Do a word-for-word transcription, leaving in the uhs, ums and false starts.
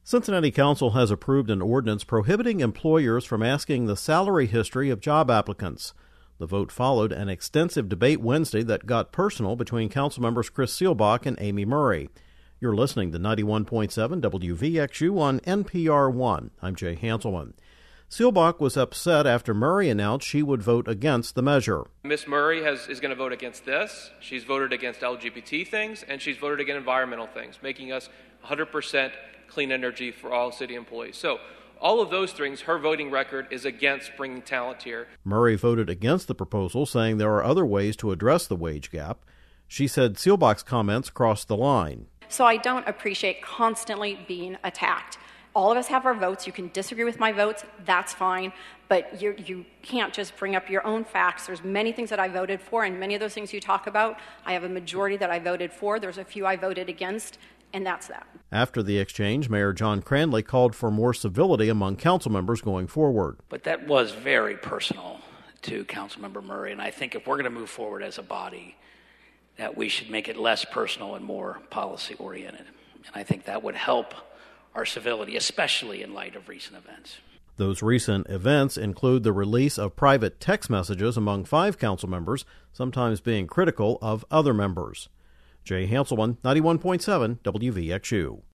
Cincinnati Council has approved an ordinance prohibiting employers from asking the salary history of job applicants. The vote followed an extensive debate Wednesday that got personal between council members Chris Seelbach and Amy Murray. You're listening to ninety-one point seven W V X U on N P R one. I'm Jay Hanselman. Seelbach was upset after Murray announced she would vote against the measure. Miss Murray has, is going to vote against this. She's voted against L G B T things, and she's voted against environmental things, making us one hundred percent clean energy for all city employees. So all of those things, her voting record is against bringing talent here. Murray voted against the proposal, saying there are other ways to address the wage gap. She said Seelbach's comments crossed the line. So I don't appreciate constantly being attacked. All of us have our votes. You can disagree with my votes. That's fine. But you you can't just bring up your own facts. There's many things that I voted for, and many of those things you talk about, I have a majority that I voted for. There's a few I voted against, and that's that. After the exchange, Mayor John Cranley called for more civility among council members going forward. But that was very personal to Councilmember Murray, and I think if we're going to move forward as a body, that we should make it less personal and more policy-oriented. And I think that would help our civility, especially in light of recent events. Those recent events include the release of private text messages among five council members, sometimes being critical of other members. Jay Hanselman, ninety-one point seven W V X U.